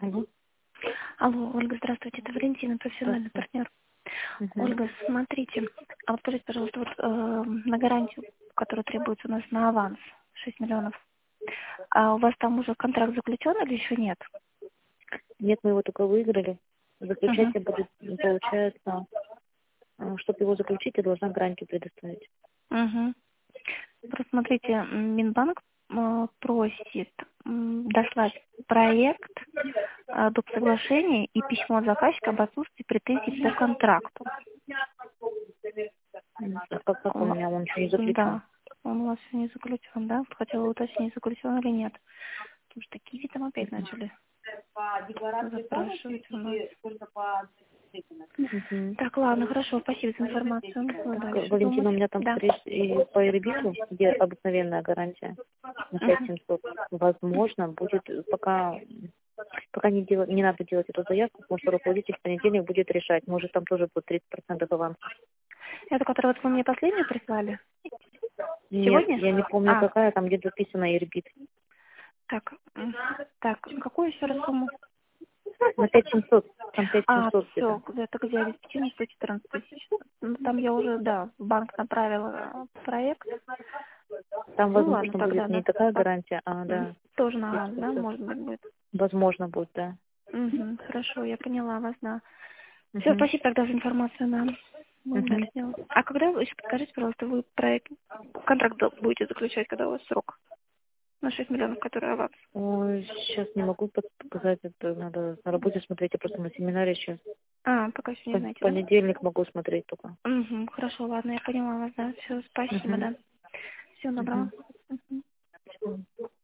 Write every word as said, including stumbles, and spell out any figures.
Алло, Алло, Ольга, здравствуйте, это Валентина, профессиональный здравствуйте. партнер. Мгм. Ольга, смотрите, а вот скажите, пожалуйста, вот э, на гарантию, которая требуется у нас на аванс, шесть миллионов, а у вас там уже контракт заключен или еще нет? Нет, мы его только выиграли. Заключать Угу. я буду, получается, чтобы его заключить, я должна гарантию предоставить. Угу. Просто смотрите, м, Минбанк э, просит м, дослать проект э, доп. Соглашения и письмо от заказчика об отсутствии претензий по контракту. М, А как, как у М, меня он еще не заключен? Да, он у вас еще не заключен, да? Хотела уточнить, заключен или нет. Потому что Киви там опять начали запрашивать у нас. Мгм. Так, ладно, хорошо, спасибо за информацию. Буду Так, дальше Валентина, думать. у меня там, Да. скорее всего, и по Эрбиту, где обыкновенная гарантия на пять Мгм. семьсот, возможно, будет, пока, пока не, делать, не надо делать эту заявку, потому что руководитель в понедельник будет решать. Может, там тоже будет тридцать процентов аванс. Это, которую вот вы мне последнюю прислали? Нет, Сегодня? я не помню, А, какая, там где записана Эрбит. так, м, так, какую еще раз сумму? На пять семьсот, там пять А, семьсот где-то. все, это где обеспечение сто четырнадцать тысяч. Ну, там я уже, да, в банк направила э, проект. Там, Ну ладно, возможно, тогда, будет не да. такая А, гарантия, а, м, да, тоже на пять вас, да, семьсот. может быть, будет. Возможно, будет, да. Угу, хорошо, я поняла вас, да. Все, Угу. спасибо тогда за информацию, да. Будем Угу. дальше делать. А когда вы, еще подскажите, пожалуйста, вы проект, контракт до- будете заключать, когда у вас срок на шесть миллионов, который аванс? Ой, сейчас не могу под- показать, это надо на работе смотреть, я просто на семинаре сейчас. А, пока еще не В знаете, да? понедельник могу смотреть только. Угу, хорошо, ладно, я поняла вас, да. Все, спасибо, Угу. да. Всего доброго. Угу. Мгм.